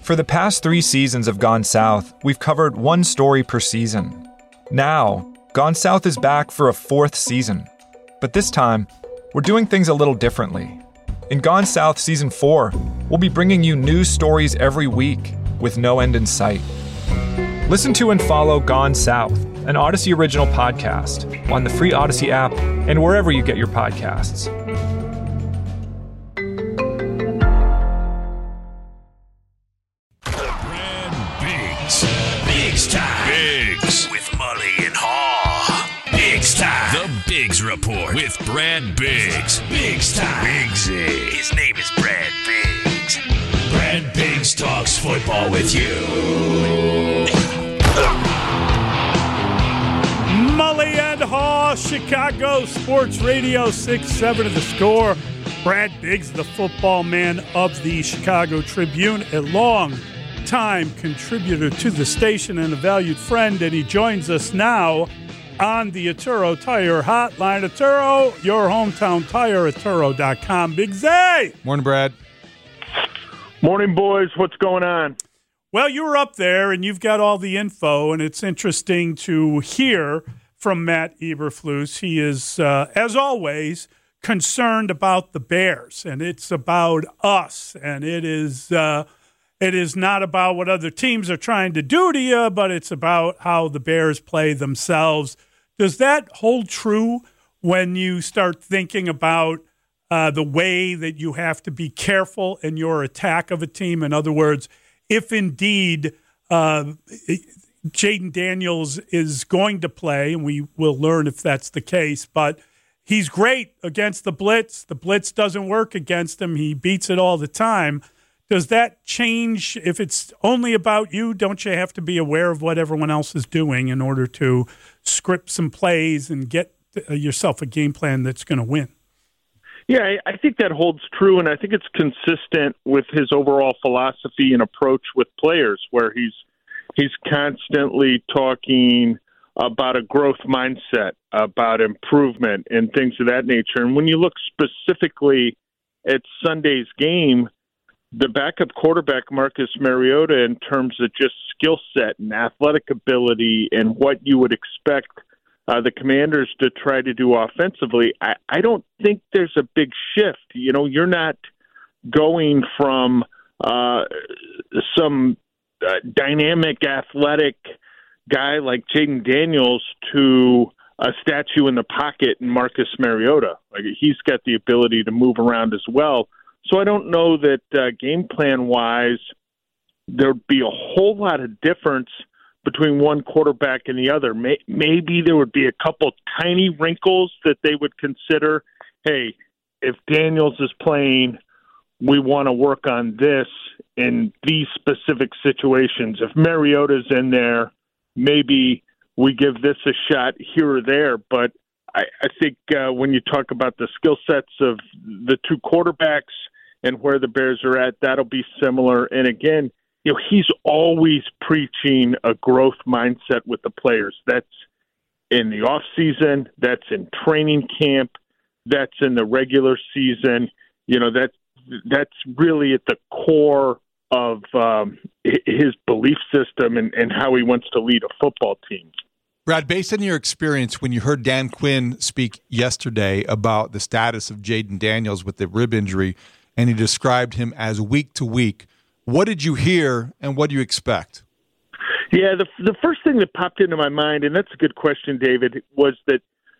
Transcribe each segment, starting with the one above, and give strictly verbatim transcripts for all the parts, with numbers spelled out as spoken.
For the past three seasons of Gone South, we've covered one story per season. Now, Gone South is back for a fourth season. But this time, we're doing things a little differently. In Gone South Season four, we'll be bringing you news stories every week with no end in sight. Listen to and follow Gone South, an Odyssey original podcast, on the free Odyssey app and wherever you get your podcasts. Report with Brad Biggs. Biggs time. Biggsy. His name is Brad Biggs. Brad Biggs talks football with you. Mully and Haw, Chicago Sports Radio, six seven of the Score. Brad Biggs, the football man of the Chicago Tribune, a long-time contributor to the station and a valued friend, and he joins us now on the Atturo Tire Hotline. Atturo, your hometown tire, atturo dot com. Big Zay! Morning, Brad. Morning, boys. What's going on? Well, you were up there, and you've got all the info, and it's interesting to hear from Matt Eberflus. He is, uh, as always, concerned about the Bears, and it's about us, and it is uh, it is not about what other teams are trying to do to you, but it's about how the Bears play themselves. Does that hold true when you start thinking about uh, the way that you have to be careful in your attack of a team? In other words, if indeed uh, Jayden Daniels is going to play, and we will learn if that's the case, but he's great against the blitz. The blitz doesn't work against him. He beats it all the time. Does that change if it's only about you? Don't you have to be aware of what everyone else is doing in order to script some plays and get yourself a game plan that's going to win? Yeah, I think that holds true, and I think it's consistent with his overall philosophy and approach with players, where he's he's constantly talking about a growth mindset, about improvement, and things of that nature. And when you look specifically at Sunday's game, the backup quarterback, Marcus Mariota, in terms of just skill set and athletic ability and what you would expect uh, the Commanders to try to do offensively, I, I don't think there's a big shift. You know, you're not going from uh, some uh, dynamic, athletic guy like Jayden Daniels to a statue in the pocket in Marcus Mariota. Like, he's got the ability to move around as well. So I don't know that uh, game plan-wise there'd be a whole lot of difference between one quarterback and the other. May- maybe there would be a couple tiny wrinkles that they would consider. Hey, if Daniels is playing, we want to work on this in these specific situations. If Mariota's in there, maybe we give this a shot here or there. But I, I think uh, when you talk about the skill sets of the two quarterbacks and where the Bears are at, that'll be similar. And again, you know, he's always preaching a growth mindset with the players. That's in the off season, that's in training camp, that's in the regular season. You know, that's that's really at the core of um, his belief system and, and how he wants to lead a football team. Brad, based on your experience, when you heard Dan Quinn speak yesterday about the status of Jayden Daniels with the rib injury, and he described him as week to week, what did you hear and what do you expect? Yeah, the the first thing that popped into my mind, and that's a good question, David, was that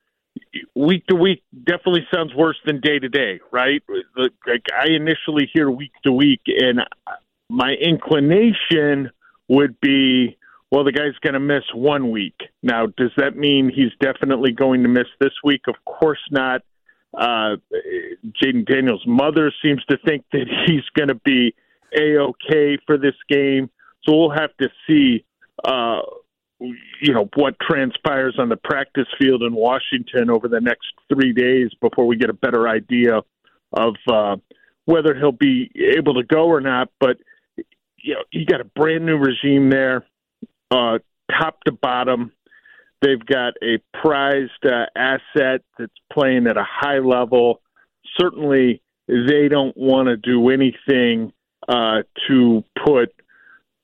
week to week definitely sounds worse than day to day, right? Like, I initially hear week to week, and my inclination would be, well, the guy's going to miss one week. Now, does that mean he's definitely going to miss this week? Of course not. Uh, Jayden Daniels' mother seems to think that he's going to be A-okay for this game. So we'll have to see, uh, you know, what transpires on the practice field in Washington over the next three days before we get a better idea of uh, whether he'll be able to go or not. But, you know, you got a brand new regime there, uh, top to bottom. They've got a prized uh, asset that's playing at a high level. Certainly, they don't want to do anything uh, to put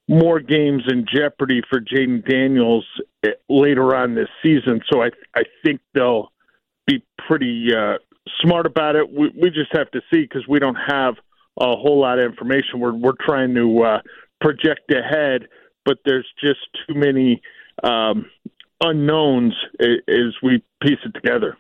more games in jeopardy for Jayden Daniels later on this season. So I I think they'll be pretty uh, smart about it. We, we just have to see because we don't have a whole lot of information. We're we're trying to uh, project ahead, but there's just too many um, unknowns as we piece it together.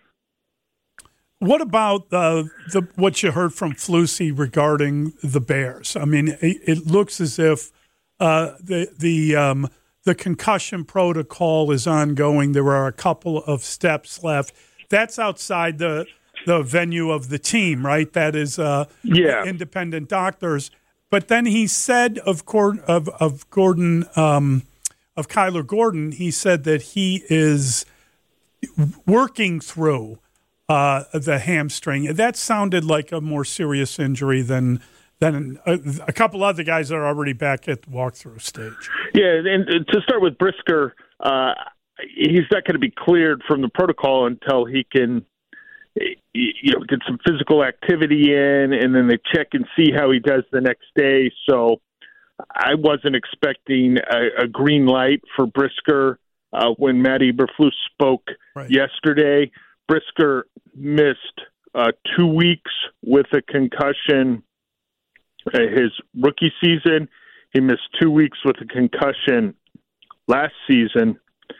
What about uh, the what you heard from Flusy regarding the Bears? I mean, it, it looks as if uh, the the um, the concussion protocol is ongoing. There are a couple of steps left. That's outside the the venue of the team, right? That is uh, yeah. independent doctors. But then he said of Gordon, of, of Gordon um, of Kyler Gordon, he said that he is working through Uh, the hamstring. That sounded like a more serious injury than than a, a couple other guys that are already back at the walkthrough stage. Yeah, and to start with Brisker, uh, he's not going to be cleared from the protocol until he can, you know, get some physical activity in, and then they check and see how he does the next day. So I wasn't expecting a, a green light for Brisker uh, when Matt Eberflus spoke right. yesterday. Brisker missed uh, two weeks with a concussion uh, his rookie season. He missed two weeks with a concussion last season.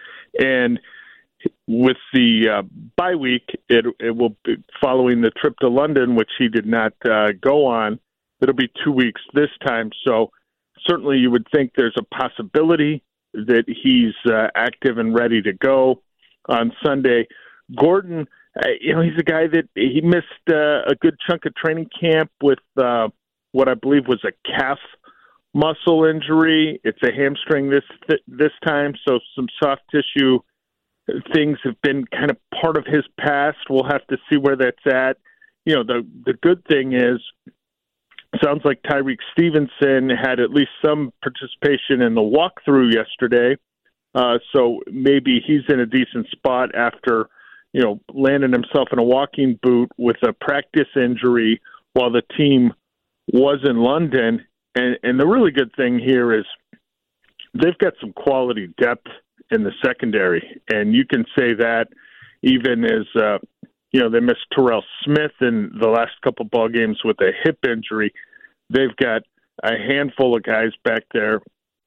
And with the uh, bye week, it, it will be following the trip to London, which he did not uh, go on. It'll be two weeks this time. So certainly you would think there's a possibility that he's uh, active and ready to go on Sunday. Gordon, uh, you know, he's a guy that he missed uh, a good chunk of training camp with uh, what I believe was a calf muscle injury. It's a hamstring this this time, so some soft tissue things have been kind of part of his past. We'll have to see where that's at. You know, the the good thing is, sounds like Tyreek Stevenson had at least some participation in the walkthrough yesterday, uh, so maybe he's in a decent spot after, you know, landing himself in a walking boot with a practice injury while the team was in London. And, and the really good thing here is they've got some quality depth in the secondary. And you can say that even as, uh, you know, they missed Terrell Smith in the last couple ball games with a hip injury. They've got a handful of guys back there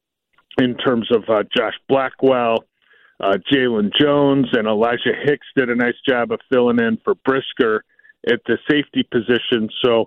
in terms of uh, Josh Blackwell, Uh, Jalen Jones, and Elijah Hicks did a nice job of filling in for Brisker at the safety position. So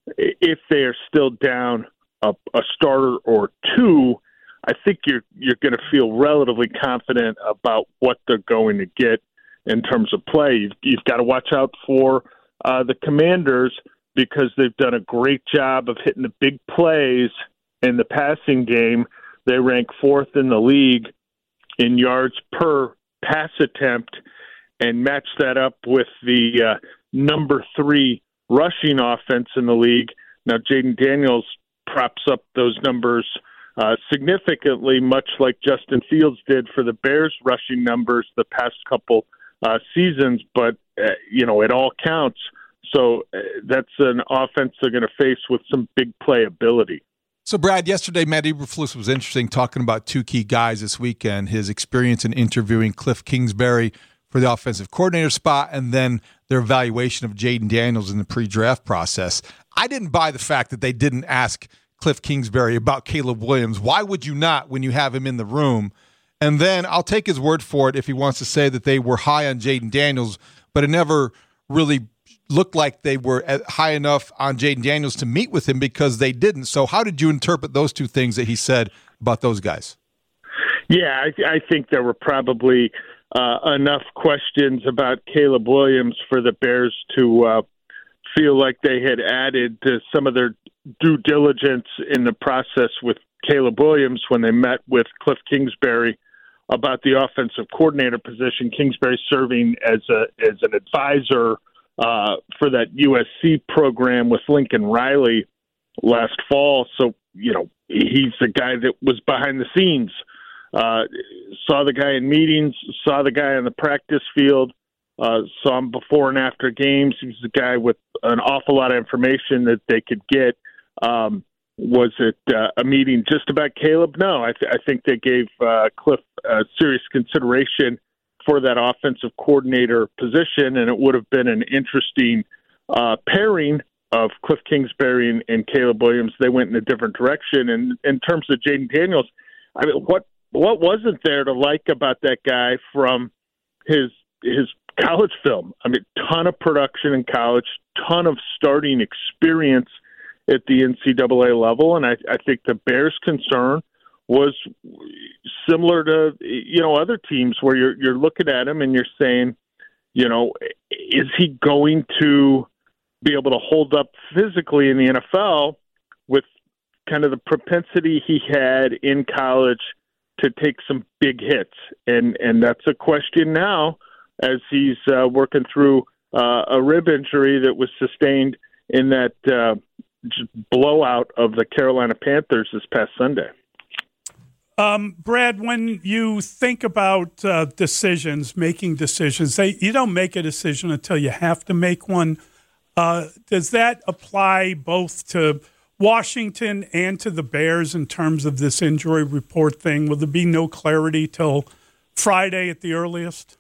if they are still down a, a starter or two, I think you're you're going to feel relatively confident about what they're going to get in terms of play. You've, you've got to watch out for uh, the Commanders because they've done a great job of hitting the big plays in the passing game. They rank fourth in the league in yards per pass attempt, and match that up with the uh, number three rushing offense in the league. Now, Jayden Daniels props up those numbers uh, significantly, much like Justin Fields did for the Bears' rushing numbers the past couple uh, seasons, but, uh, you know, it all counts. So uh, that's an offense they're going to face with some big playability. So, Brad, yesterday, Matt Eberflus was interesting talking about two key guys this weekend, his experience in interviewing Cliff Kingsbury for the offensive coordinator spot and then their evaluation of Jayden Daniels in the pre-draft process. I didn't buy the fact that they didn't ask Cliff Kingsbury about Caleb Williams. Why would you not when you have him in the room? And then I'll take his word for it if he wants to say that they were high on Jayden Daniels, but it never really looked like they were high enough on Jayden Daniels to meet with him because they didn't. So how did you interpret those two things that he said about those guys? Yeah, I, th- I think there were probably uh, enough questions about Caleb Williams for the Bears to uh, feel like they had added to some of their due diligence in the process with Caleb Williams when they met with Cliff Kingsbury about the offensive coordinator position. Kingsbury serving as a as an advisor Uh, for that U S C program with Lincoln Riley last fall. So, you know, he's the guy that was behind the scenes, uh, saw the guy in meetings, saw the guy on the practice field, uh, saw him before and after games. He's the guy with an awful lot of information that they could get. Um, was it uh, a meeting just about Caleb? No, I, th- I think they gave uh, Cliff uh, serious consideration for that offensive coordinator position, and it would have been an interesting uh, pairing of Cliff Kingsbury and, and Caleb Williams. They went in a different direction. And in terms of Jayden Daniels, I mean, what what wasn't there to like about that guy from his his college film? I mean, ton of production in college, ton of starting experience at the N C double A level, and I, I think the Bears' concern was similar to, you know, other teams where you're you're looking at him and you're saying, you know, is he going to be able to hold up physically in the N F L with kind of the propensity he had in college to take some big hits? And and that's a question now as he's uh, working through uh, a rib injury that was sustained in that uh, blowout of the Carolina Panthers this past Sunday. Um, Brad, when you think about uh, decisions, making decisions, they, you don't make a decision until you have to make one. Uh, does that apply both to Washington and to the Bears in terms of this injury report thing? Will there be no clarity till Friday at the earliest?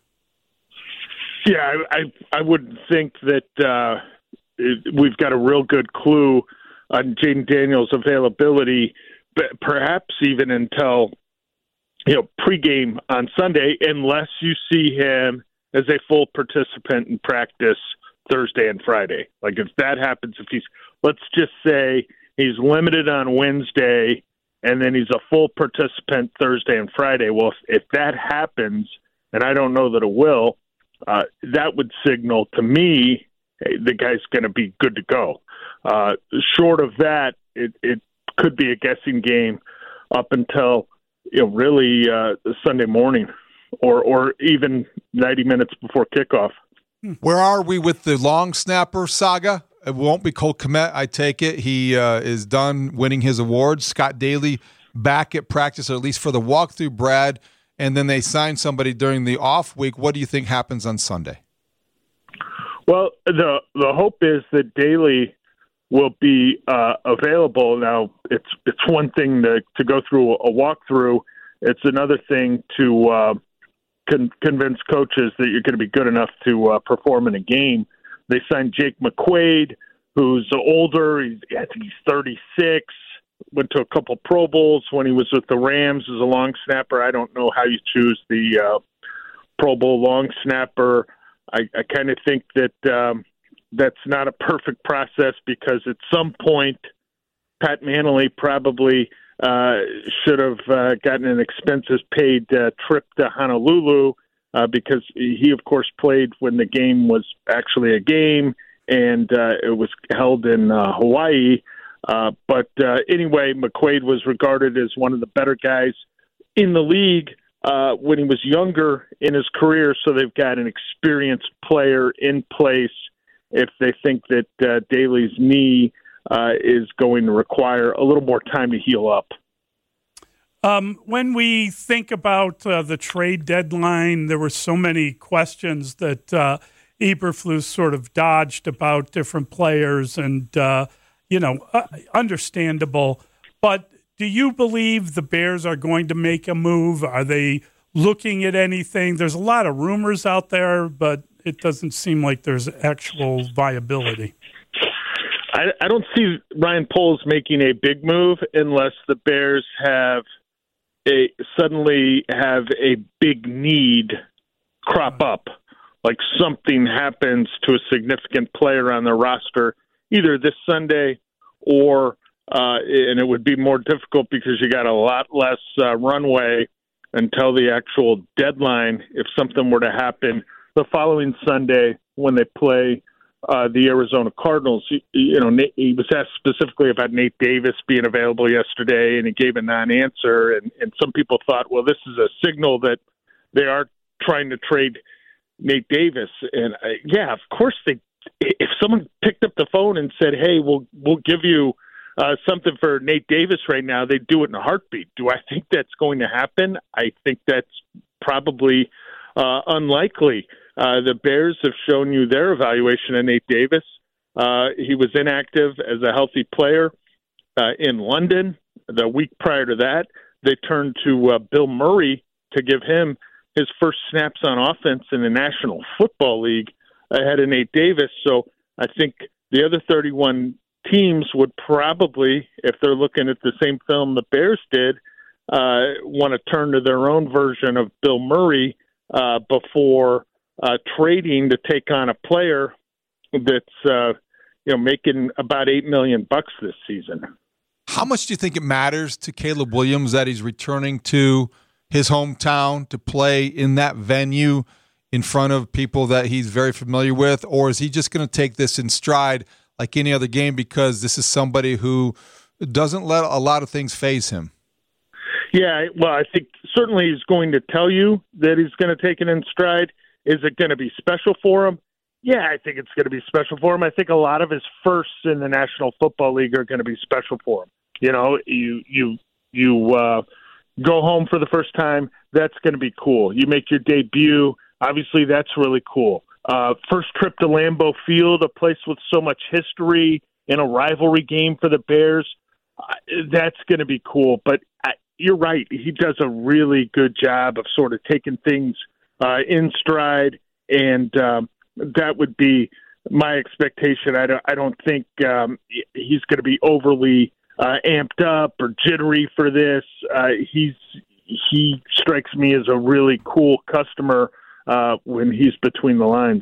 Yeah, I, I, I would think that uh, it, we've got a real good clue on Jayden Daniels' availability, but perhaps even until, you know, pregame on Sunday, unless you see him as a full participant in practice Thursday and Friday. Like if that happens, if he's, let's just say he's limited on Wednesday and then he's a full participant Thursday and Friday. Well, if, if that happens, and I don't know that it will, uh, that would signal to me, hey, the guy's going to be good to go. Uh, short of that, it, it could be a guessing game up until, you know, really uh, Sunday morning or, or even ninety minutes before kickoff. Where are we with the long snapper saga? It won't be Cole Kmet, I take it. He uh, is done winning his awards. Scott Daly back at practice, or at least for the walkthrough, Brad, and then they sign somebody during the off week. What do you think happens on Sunday? Well, the the hope is that Daly will be uh, available. Now, it's it's one thing to, to go through a walkthrough. It's another thing to uh, con- convince coaches that you're going to be good enough to uh, perform in a game. They signed Jake McQuaid, who's older. He's, I think he's thirty-six, went to a couple Pro Bowls when he was with the Rams as a long snapper. I don't know how you choose the uh, Pro Bowl long snapper. I, I kind of think that um, that's not a perfect process because at some point Pat Manley probably uh, should have uh, gotten an expenses paid uh, trip to Honolulu uh, because he, of course, played when the game was actually a game and uh, it was held in uh, Hawaii. Uh, but uh, anyway, McQuaid was regarded as one of the better guys in the league uh, when he was younger in his career, so they've got an experienced player in place if they think that uh, Daly's knee uh, is going to require a little more time to heal up. Um, when we think about uh, the trade deadline, there were so many questions that uh, Eberflus sort of dodged about different players and, uh, you know, uh, understandable. But do you believe the Bears are going to make a move? Are they looking at anything? There's a lot of rumors out there, but it doesn't seem like there's actual viability. I, I don't see Ryan Poles making a big move unless the Bears have a suddenly have a big need crop up, like something happens to a significant player on their roster, either this Sunday or, uh, and it would be more difficult because you got a lot less uh, runway until the actual deadline if something were to happen the following Sunday when they play uh, the Arizona Cardinals. You, you know, Nate, he was asked specifically about Nate Davis being available yesterday, and he gave a non-answer. And, and some people thought, well, this is a signal that they are trying to trade Nate Davis. And uh, yeah, of course they. If someone picked up the phone and said, "Hey, we'll we'll give you uh, something for Nate Davis right now," they'd do it in a heartbeat. Do I think that's going to happen? I think that's probably uh, unlikely. Uh, the Bears have shown you their evaluation of Nate Davis. Uh, he was inactive as a healthy player uh, in London. The week prior to that, they turned to uh, Bill Murray to give him his first snaps on offense in the National Football League ahead of Nate Davis. So I think the other thirty-one teams would probably, if they're looking at the same film the Bears did, uh, want to turn to their own version of Bill Murray uh, before uh, trading to take on a player that's uh, you know making about eight million bucks this season. How much do you think it matters to Caleb Williams that he's returning to his hometown to play in that venue in front of people that he's very familiar with? Or is he just going to take this in stride like any other game because this is somebody who doesn't let a lot of things faze him? Yeah, well, I think certainly he's going to tell you that he's going to take it in stride. Is it going to be special for him? Yeah, I think it's going to be special for him. I think a lot of his firsts in the National Football League are going to be special for him. You know, you you you uh, go home for the first time. That's going to be cool. You make your debut. Obviously, that's really cool. Uh, first trip to Lambeau Field, a place with so much history in a rivalry game for the Bears. Uh, that's going to be cool. But I, you're right. He does a really good job of sort of taking things uh, in stride, and um, that would be my expectation. I don't, I don't think um, he's going to be overly Uh, amped up or jittery for this. Uh, he's he strikes me as a really cool customer uh, when he's between the lines.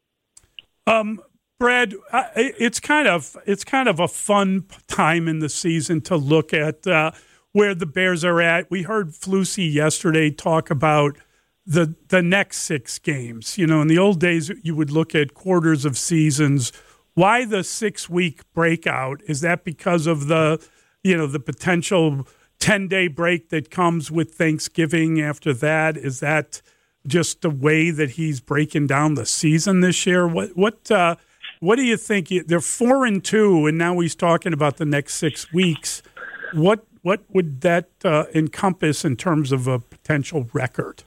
Um, Brad, I, it's kind of it's kind of a fun time in the season to look at uh, where the Bears are at. We heard Flusy yesterday talk about the the next six games. You know, in the old days, you would look at quarters of seasons. Why the six-week breakout? Is that because of the, you know, the potential ten-day break that comes with Thanksgiving after that? Is that just the way that he's breaking down the season this year? What what uh, what do you think? They're four and two, and now he's talking about the next six weeks. What what would that uh, encompass in terms of a potential record?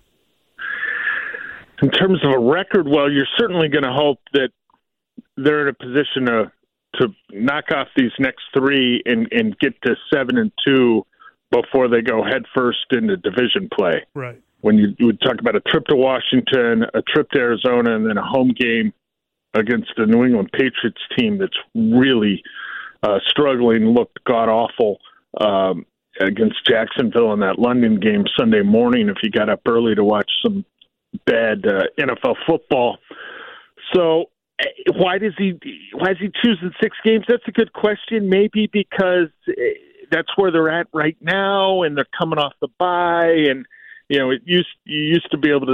In terms of a record, well, you're certainly going to hope that they're in a position to to knock off these next three and, and get to seven and two before they go headfirst into division play. Right. When you, you would talk about a trip to Washington, a trip to Arizona, and then a home game against the New England Patriots team that's really uh, struggling, looked god awful um, against Jacksonville in that London game Sunday morning. If you got up early to watch some bad uh, N F L football, so. Why does he? Why is he choosing six games? That's a good question. Maybe because that's where they're at right now, and they're coming off the bye. And you know, it used you used to be able to.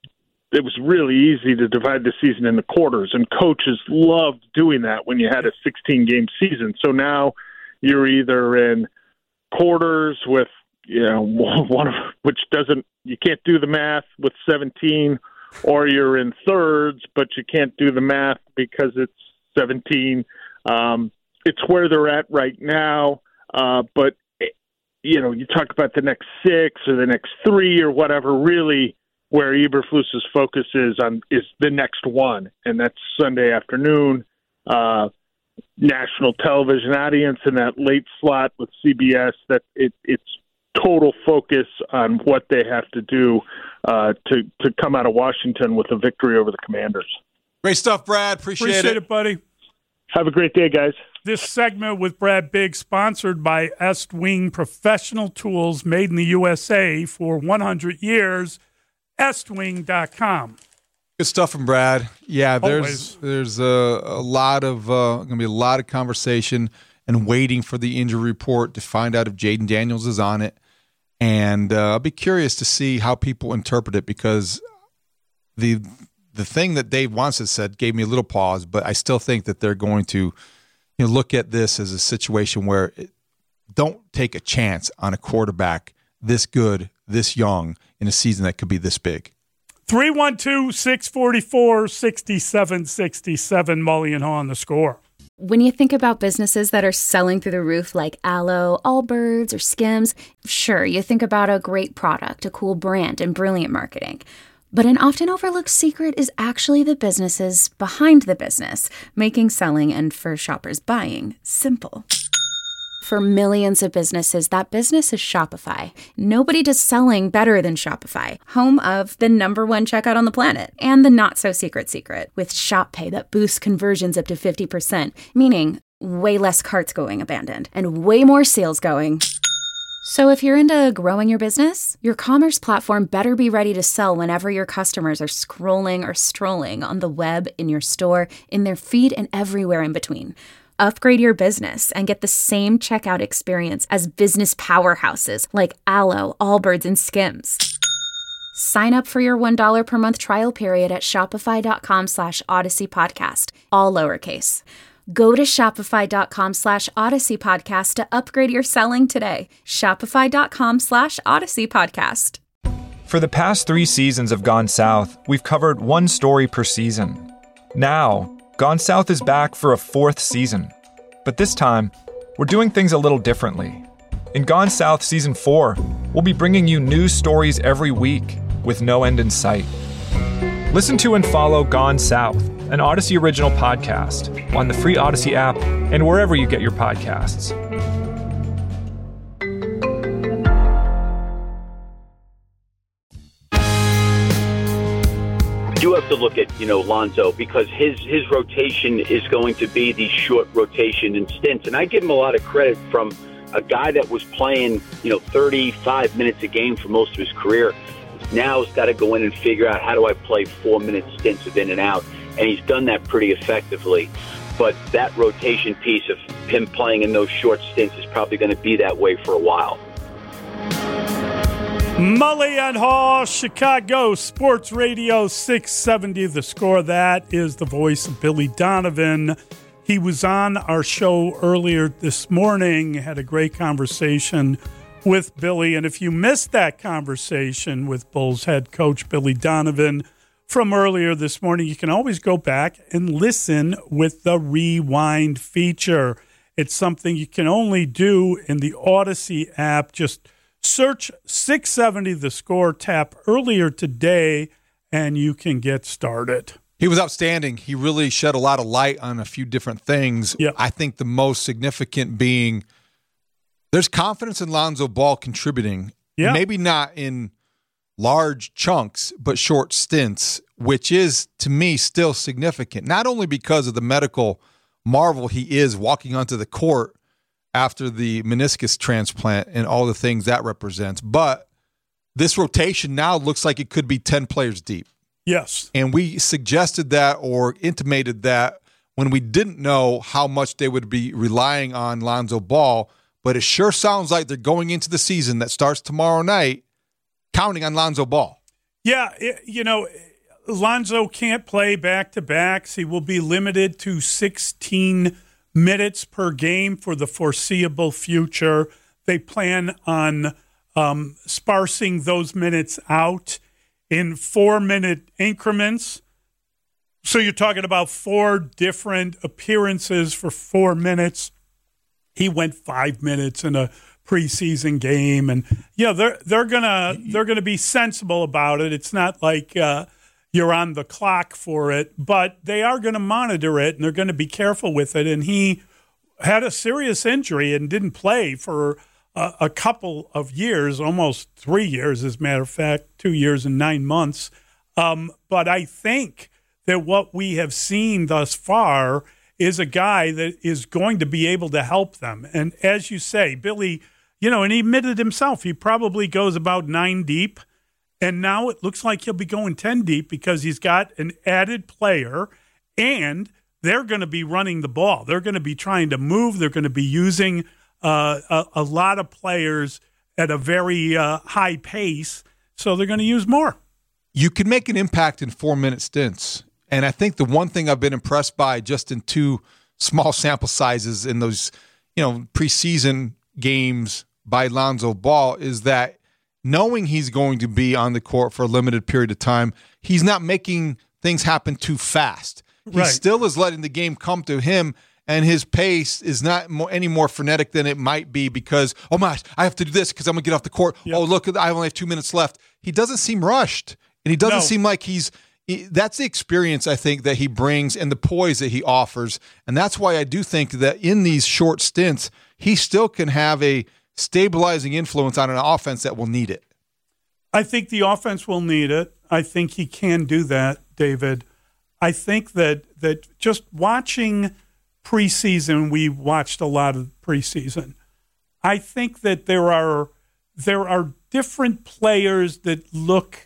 It was really easy to divide the season into quarters, and coaches loved doing that when you had a sixteen-game season. So now you're either in quarters with you know one of which doesn't you can't do the math with seventeen. Or you're in thirds, but you can't do the math because it's seventeen. Um, it's where they're at right now. Uh, but, you know, you talk about the next six or the next three or whatever, really where Eberflus's focus is on is the next one, and that's Sunday afternoon, uh, national television audience in that late slot with C B S. That it, it's total focus on what they have to do uh, to to come out of Washington with a victory over the Commanders. Great stuff, Brad. Appreciate, Appreciate it. it, buddy. Have a great day, guys. This segment with Brad Biggs, sponsored by Estwing Professional Tools, made in the U S A for one hundred years, estwing dot com. Good stuff from Brad. Yeah, there's Always. there's a, a lot of uh, going to be a lot of conversation and waiting for the injury report to find out if Jayden Daniels is on it. And uh, I'll be curious to see how people interpret it, because the the thing that Dave Wannstedt said gave me a little pause, but I still think that they're going to you know, look at this as a situation where it, don't take a chance on a quarterback this good, this young, in a season that could be this big. three one two, six four four, six seven six seven, Mully and Haw on the Score. When you think about businesses that are selling through the roof like Aloe, Allbirds, or Skims, sure, you think about a great product, a cool brand, and brilliant marketing. But an often overlooked secret is actually the businesses behind the business, making selling and for shoppers buying simple. For millions of businesses, that business is Shopify. Nobody does selling better than Shopify, home of the number one checkout on the planet and the not-so-secret secret with Shop Pay that boosts conversions up to fifty percent, meaning way less carts going abandoned and way more sales going. So if you're into growing your business, your commerce platform better be ready to sell whenever your customers are scrolling or strolling on the web, in your store, in their feed, and everywhere in between. Upgrade your business and get the same checkout experience as business powerhouses like Alo, Allbirds, and Skims. Sign up for your one dollar per month trial period at shopify.com slash Odyssey Podcast, all lowercase. Go to shopify.com slash Odyssey Podcast to upgrade your selling today. Shopify.com slash Odyssey Podcast. For the past three seasons of Gone South, we've covered one story per season. Now, Gone South is back for a fourth season. But this time, we're doing things a little differently. In Gone South Season four, we'll be bringing you new stories every week with no end in sight. Listen to and follow Gone South, an Odyssey original podcast, on the free Odyssey app and wherever you get your podcasts. You have to look at, you know, Lonzo, because his his rotation is going to be the short rotation and stints. And I give him a lot of credit from a guy that was playing, you know, thirty-five minutes a game for most of his career. Now he's got to go in and figure out, how do I play four-minute stints of in and out? And he's done that pretty effectively. But that rotation piece of him playing in those short stints is probably going to be that way for a while. Mully and Haw, Chicago Sports Radio six seventy. The Score. That is the voice of Billy Donovan. He was on our show earlier this morning, had a great conversation with Billy. And if you missed that conversation with Bulls head coach Billy Donovan from earlier this morning, you can always go back and listen with the Rewind feature. It's something you can only do in the Odyssey app. Just search six seventy The Score, tap earlier today, and you can get started. He was outstanding. He really shed a lot of light on a few different things. Yep. I think the most significant being there's confidence in Lonzo Ball contributing. Yep. Maybe not in large chunks, but short stints, which is, to me, still significant. Not only because of the medical marvel he is walking onto the court after the meniscus transplant and all the things that represents, but this rotation now looks like it could be ten players deep. Yes. And we suggested that or intimated that when we didn't know how much they would be relying on Lonzo Ball, but it sure sounds like they're going into the season that starts tomorrow night counting on Lonzo Ball. Yeah, it, you know, Lonzo can't play back-to-backs. He will be limited to sixteen minutes per game for the foreseeable future. They plan on um, sparsing those minutes out in four-minute increments. So you're talking about four different appearances for four minutes. He went five minutes in a preseason game, and yeah, they're they're gonna they're gonna be sensible about it. It's not like uh, you're on the clock for it, but they are going to monitor it, and they're going to be careful with it. And he had a serious injury and didn't play for a, a couple of years, almost three years, as a matter of fact, two years and nine months. Um, but I think that what we have seen thus far is a guy that is going to be able to help them. And as you say, Billy, you know, and he admitted himself, he probably goes about nine deep. And now it looks like he'll be going ten deep because he's got an added player, and they're going to be running the ball. They're going to be trying to move. They're going to be using uh, a, a lot of players at a very uh, high pace, so they're going to use more. You can make an impact in four-minute stints. And I think the one thing I've been impressed by just in two small sample sizes in those, you know, preseason games by Lonzo Ball is that knowing he's going to be on the court for a limited period of time, he's not making things happen too fast. He right. still is letting the game come to him, and his pace is not more, any more frenetic than it might be because, oh my gosh, I have to do this because I'm going to get off the court. Yep. Oh, look, I only have two minutes left. He doesn't seem rushed, and he doesn't no. seem like he's – that's the experience, I think, that he brings and the poise that he offers, and that's why I do think that in these short stints, he still can have a stabilizing influence on an offense that will need it. I think the offense will need it. I think he can do that, David. I think that that just watching preseason, we watched a lot of preseason. I think that there are there are different players that look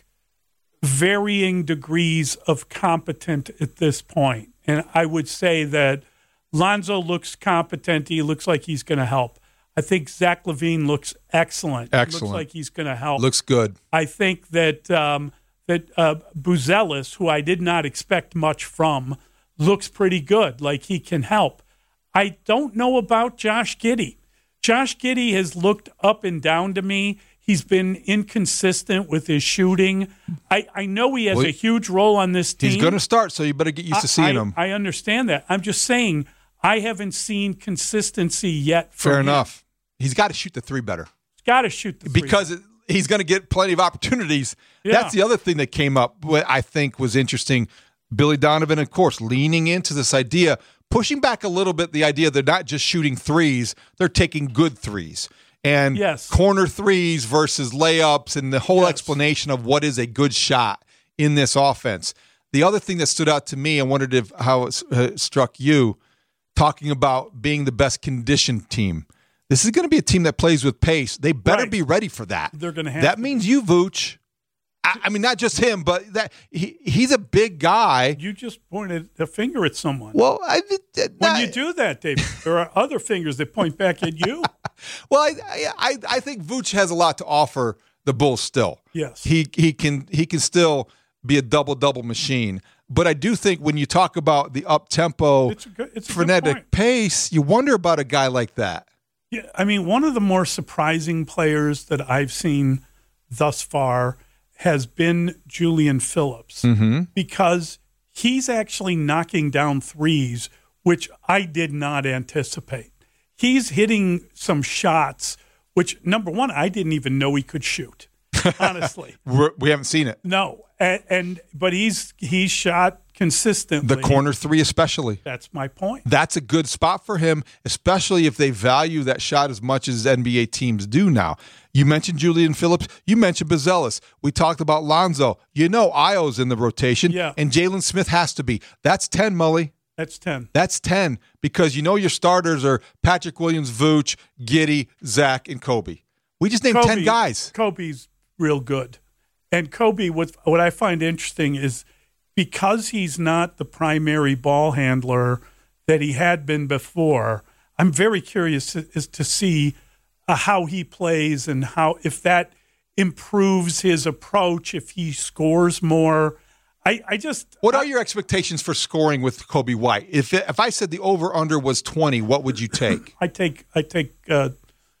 varying degrees of competent at this point. And I would say that Lonzo looks competent. He looks like he's going to help. I think Zach LaVine looks excellent. Excellent. Looks like he's going to help. Looks good. I think that um, that uh, Buzelis, who I did not expect much from, looks pretty good. Like he can help. I don't know about Josh Giddey. Josh Giddey has looked up and down to me. He's been inconsistent with his shooting. I, I know he has well, a huge role on this team. He's going to start, so you better get used to seeing I, him. I understand that. I'm just saying I haven't seen consistency yet. From Fair him. enough. He's got to shoot the three better. He's got to shoot the three. Because it, he's going to get plenty of opportunities. Yeah. That's the other thing that came up, what I think was interesting. Billy Donovan, of course, leaning into this idea, pushing back a little bit the idea they're not just shooting threes, they're taking good threes. And yes. corner threes versus layups and the whole yes. explanation of what is a good shot in this offense. The other thing that stood out to me, I wondered if how it uh, struck you, talking about being the best conditioned team. This is going to be a team that plays with pace. They better right. be ready for that. They're going to have that to. means you, Vooch. I, I mean, not just him, but that he, he's a big guy. You just pointed a finger at someone. Well, I, I, when I, you do that, David, there are other fingers that point back at you. Well, I, I I think Vooch has a lot to offer the Bulls still. Yes, he he can he can still be a double double machine. But I do think when you talk about the up tempo, frenetic pace, you wonder about a guy like that. Yeah, I mean, one of the more surprising players that I've seen thus far has been Julian Phillips mm-hmm. because he's actually knocking down threes, which I did not anticipate. He's hitting some shots, which, number one, I didn't even know he could shoot, honestly. We're, we haven't seen it. No, and, and but he's he's shot consistently. The corner three especially. That's my point. That's a good spot for him, especially if they value that shot as much as N B A teams do now. You mentioned Julian Phillips. You mentioned Buzelis. We talked about Lonzo. You know Io's in the rotation, yeah. and Jalen Smith has to be. That's ten, Mully. That's ten. That's ten because you know your starters are Patrick Williams, Vooch, Giddey, Zach, and Kobe. We just named Kobe, ten guys. Kobe's real good. And Kobe, what, what I find interesting is because he's not the primary ball handler that he had been before, I'm very curious to, is to see uh, how he plays and how if that improves his approach, if he scores more. I, I just What I, are your expectations for scoring with Kobe White? If it, if I said the over under was twenty, what would you take? I take I take uh,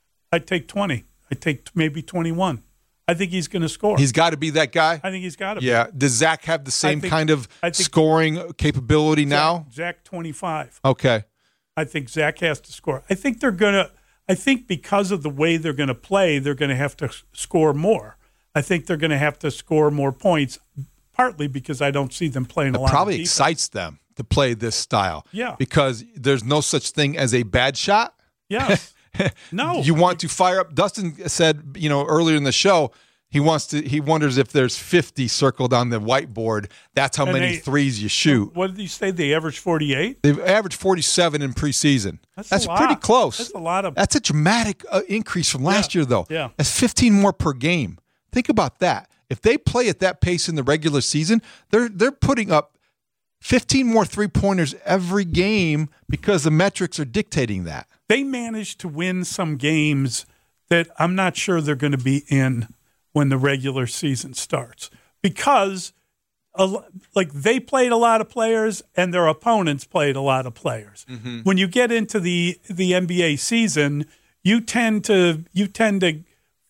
I take twenty. I take maybe twenty-one. I think he's going to score. He's got to be that guy? I think he's got to yeah. be. Yeah. Does Zach have the same think, kind of scoring capability Zach, now? Zach twenty-five. Okay. I think Zach has to score. I think they're going to I think because of the way they're going to play, they're going to have to score more. I think they're going to have to score more points, partly because I don't see them playing a it lot probably of defense. excites them to play this style. Yeah. Because there's no such thing as a bad shot. Yes. No. You want to fire up. Dustin said, you know, earlier in the show, he wants to. He wonders if there's fifty circled on the whiteboard. That's how And many they- threes you shoot. What did you say? They average forty-eight? They've averaged forty-seven in preseason. That's, That's a lot. pretty close. That's a lot of. That's a dramatic uh, increase from last Yeah. year, though. Yeah. That's fifteen more per game. Think about that. If they play at that pace in the regular season, they're they're putting up fifteen more three-pointers every game because the metrics are dictating that. They managed to win some games that I'm not sure they're going to be in when the regular season starts because a, lo- like they played a lot of players and their opponents played a lot of players. Mm-hmm. When you get into the the N B A season, you tend to you tend to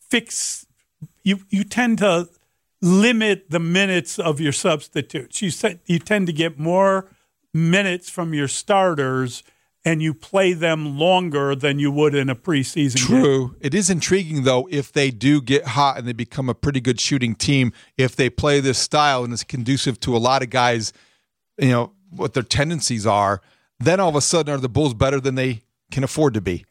fix you you tend to limit the minutes of your substitutes. You said you tend to get more minutes from your starters and you play them longer than you would in a preseason game. True. It is intriguing, though, if they do get hot and they become a pretty good shooting team, if they play this style and it's conducive to a lot of guys, you know, what their tendencies are, then all of a sudden are the Bulls better than they can afford to be?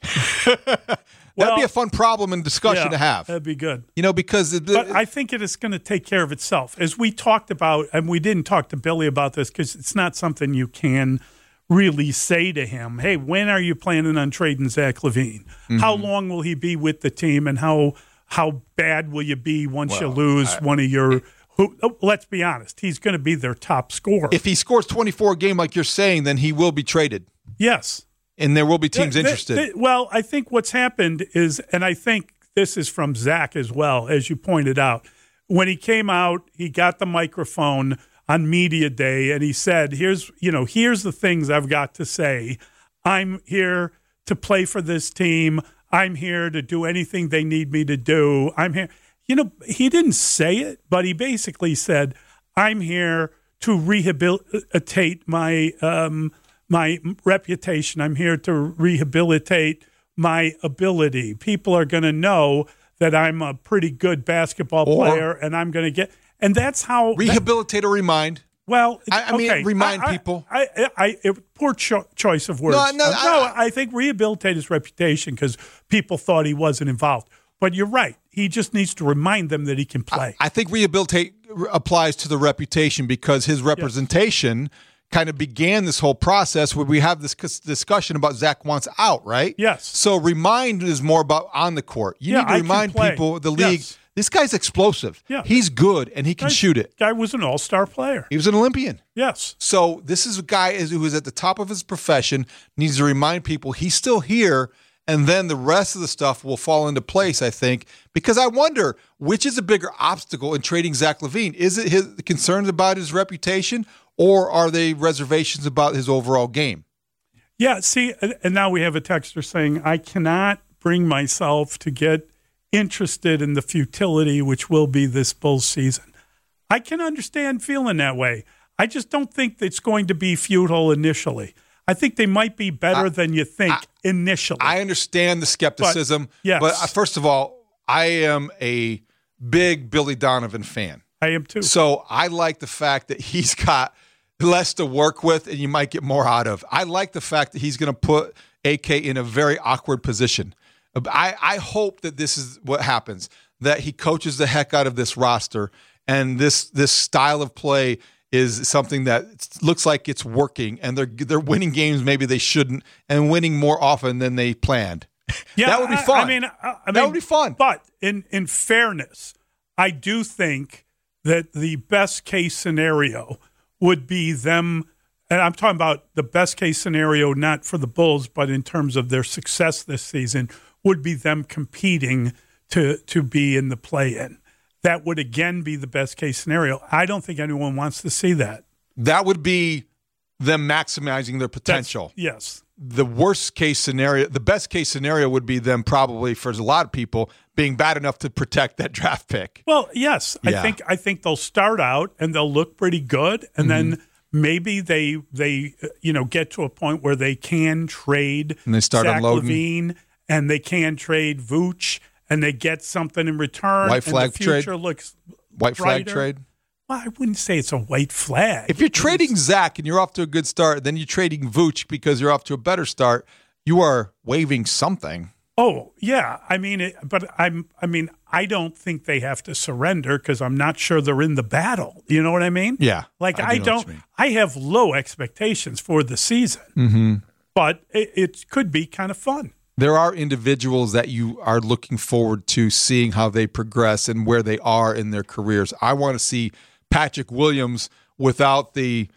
That'd Well, be a fun problem and discussion yeah, to have. That'd be good. You know, because the, But I think it is going to take care of itself. As we talked about, and we didn't talk to Billy about this because it's not something you can really say to him, hey, when are you planning on trading Zach LaVine? Mm-hmm. How long will he be with the team, and how how bad will you be once well, you lose I, one of your who, – let's be honest, he's going to be their top scorer. If he scores twenty-four a game like you're saying, then he will be traded. Yes. And there will be teams the, the, interested. The, well, I think what's happened is, and I think this is from Zach as well, as you pointed out, when he came out, he got the microphone on media day, and he said, "Here's, you know, here's the things I've got to say. I'm here to play for this team. I'm here to do anything they need me to do. I'm here." You know, he didn't say it, but he basically said, "I'm here to rehabilitate my um, my reputation. I'm here to rehabilitate my ability. People are going to know that I'm a pretty good basketball or, player, and I'm going to get." And that's how rehabilitate that, or remind. Well, I, I okay. mean, remind I, people. I, I, I it, poor cho- choice of words. No, no, no I, I think rehabilitate his reputation because people thought he wasn't involved. But you're right. He just needs to remind them that he can play. I, I think rehabilitate applies to the reputation because his representation yes. kind of began this whole process where we have this discussion about Zach wants out, right? Yes. So remind is more about on the court. You yeah, need to remind people, the league, yes. this guy's explosive. Yeah. He's good, and he can guy, shoot it. Guy was an all-star player. He was an Olympian. Yes. So this is a guy who is at the top of his profession, needs to remind people he's still here, and then the rest of the stuff will fall into place, I think, because I wonder which is a bigger obstacle in trading Zach LaVine. Is it his concerns about his reputation, or are they reservations about his overall game? Yeah, see, and now we have a texter saying, I cannot bring myself to get interested in the futility which will be this Bulls season. I can understand feeling that way. I just don't think it's going to be futile initially. I think they might be better I, than you think I, initially. I understand the skepticism, but, yes. but first of all, I am a big Billy Donovan fan. I am too. So I like the fact that he's got less to work with and you might get more out of. I like the fact that he's going to put A K in a very awkward position. I, I hope that this is what happens, that he coaches the heck out of this roster, and this this style of play is something that looks like it's working, and they're they're winning games maybe they shouldn't, and winning more often than they planned. Yeah, that would be fun. I, I mean, I, I that mean, would be fun. But in in fairness, I do think that the best case scenario would be them, and I'm talking about the best case scenario not for the Bulls, but in terms of their success this season, would be them competing to to be in the play-in. That would, again, be the best case scenario. I don't think anyone wants to see that. That would be them maximizing their potential. That's, yes. The worst case scenario, the best case scenario would be them probably, for a lot of people, being bad enough to protect that draft pick. Well, yes. Yeah. I think I think they'll start out and they'll look pretty good, and mm-hmm. then maybe they they you know get to a point where they can trade and they start Zach unloading. LaVine, and they can trade Vooch, and they get something in return. White flag and the future trade. looks White flag brighter. trade. Well, I wouldn't say it's a white flag. If you're trading Zach and you're off to a good start, then you're trading Vooch because you're off to a better start, you are waiving something. Oh, yeah. I mean, it, but I'm. I mean, I don't think they have to surrender because I'm not sure they're in the battle. You know what I mean? Yeah. Like I, I do don't. I have low expectations for the season, mm-hmm. but it, it could be kind of fun. There are individuals that you are looking forward to seeing how they progress and where they are in their careers. I want to see Patrick Williams without the,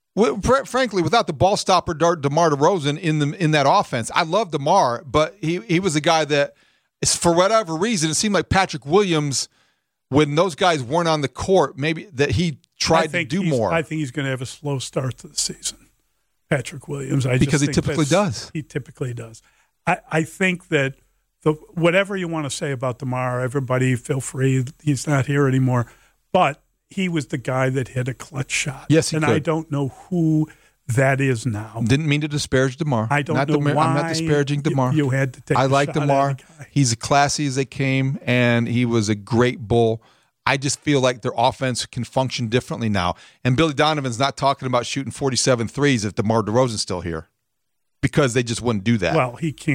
frankly, without the ball stopper DeMar DeRozan in the in that offense. I love DeMar, but he he was a guy that, for whatever reason, it seemed like Patrick Williams, when those guys weren't on the court, maybe that he tried to do more. I think he's going to have a slow start to the season, Patrick Williams. I because just he typically does. He typically does. I, I think that the whatever you want to say about DeMar, everybody feel free. He's not here anymore. But he was the guy that hit a clutch shot. Yes, he And could. I don't know who that is now. Didn't mean to disparage DeMar. I don't not know DeMar, why. I'm not disparaging DeMar. You, you had to take I a like shot DeMar. at the guy. He's as classy as they came, and he was a great Bull. I just feel like their offense can function differently now. And Billy Donovan's not talking about shooting forty-seven threes if DeMar DeRozan's still here, because they just wouldn't do that. Well, he can't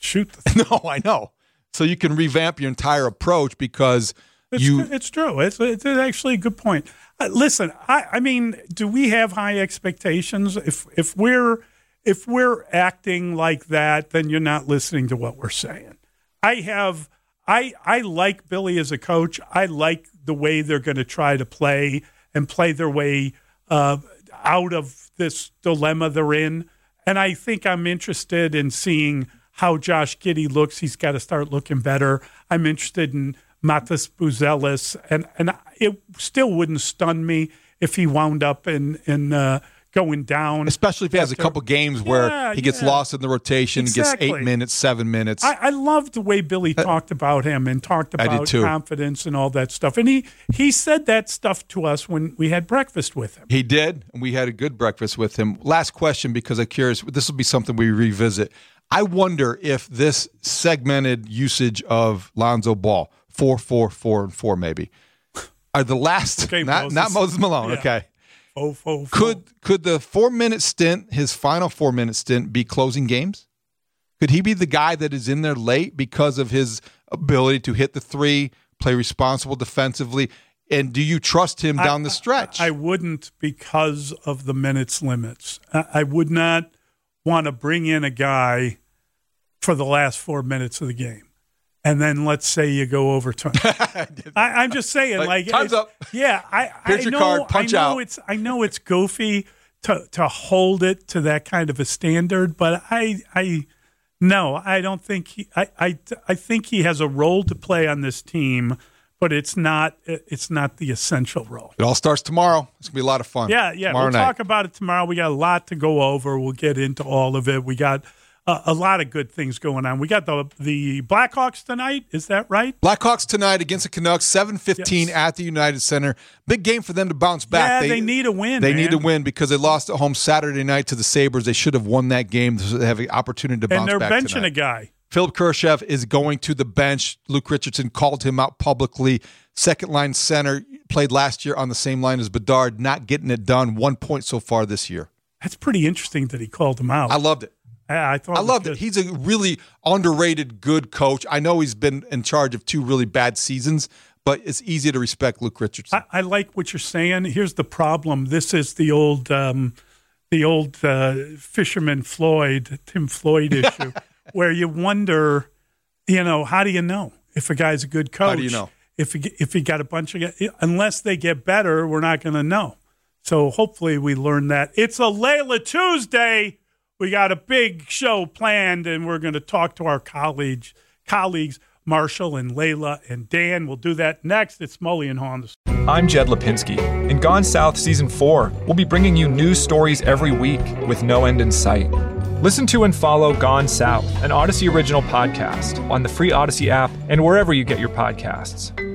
shoot the thing. No, I know. So you can revamp your entire approach because it's, you. It's true. It's, it's actually a good point. Uh, listen, I, I mean, do we have high expectations? If if we're if we're acting like that, then you're not listening to what we're saying. I have. I I like Billy as a coach. I like the way they're going to try to play and play their way uh, out of this dilemma they're in. And I think I'm interested in seeing how Josh Giddey looks. He's got to start looking better. I'm interested in Matas Buzelis, and and it still wouldn't stun me if he wound up in in uh, going down. Especially if he has a couple games where yeah, he gets yeah. lost in the rotation, Exactly. gets eight minutes, seven minutes. I, I love the way Billy talked about him and talked I did about too. confidence and all that stuff. And he, he said that stuff to us when we had breakfast with him. He did, and we had a good breakfast with him. Last question, because I'm curious, this will be something we revisit. I wonder if this segmented usage of Lonzo Ball, four, four, four, and four maybe, are the last, Okay, not, Moses. not Moses Malone, Yeah. okay. Oh, oh, oh. Could could the four-minute stint, his final four-minute stint, be closing games? Could he be the guy that is in there late because of his ability to hit the three, play responsible defensively, and do you trust him down I, the stretch? I, I wouldn't because of the minutes limits. I, I would not want to bring in a guy for the last four minutes of the game. And then let's say you go overtime. I, I'm just saying, Like, like, time's it's- up. Yeah, I, Here's I your know, card, punch I know out. It's, I know it's goofy to to hold it to that kind of a standard, but I, I, no, I don't think he. I, I, I think he has a role to play on this team, but it's not. It's not the essential role. It all starts tomorrow. It's going to be a lot of fun. Yeah, yeah. Tomorrow We'll night. talk about it tomorrow. We got a lot to go over. We'll get into all of it. We got uh, a lot of good things going on. We got the the Blackhawks tonight. Is that right? Blackhawks tonight against the Canucks, seven fifteen Yes. at the United Center. Big game for them to bounce back. Yeah, they need a win, They man. need to win because they lost at home Saturday night to the Sabres. They should have won that game so they have an opportunity to bounce And they're back benching tonight. a guy. Philip Kurashev is going to the bench. Luke Richardson called him out publicly. Second line center, played last year on the same line as Bedard, not getting it done. One point so far this year. That's pretty interesting that he called him out. I loved it. I, I thought I was loved good. it. He's a really underrated, good coach. I know he's been in charge of two really bad seasons, but it's easy to respect Luke Richardson. I, I like what you're saying. Here's the problem. This is the old, um, the old uh, fisherman Floyd, Tim Floyd issue, where you wonder, you know, how do you know if a guy's a good coach? How do you know? If he, if he got a bunch of guys, unless they get better, we're not going to know. So hopefully we learn that. It's a Layla Tuesday. We got a big show planned, and we're going to talk to our colleagues, colleagues Marshall and Layla and Dan. We'll do that next. It's Mully and Hawn. I'm Jed Lipinski. In Gone South Season four, we'll be bringing you news stories every week with no end in sight. Listen to and follow Gone South, an Odyssey original podcast, on the free Odyssey app and wherever you get your podcasts.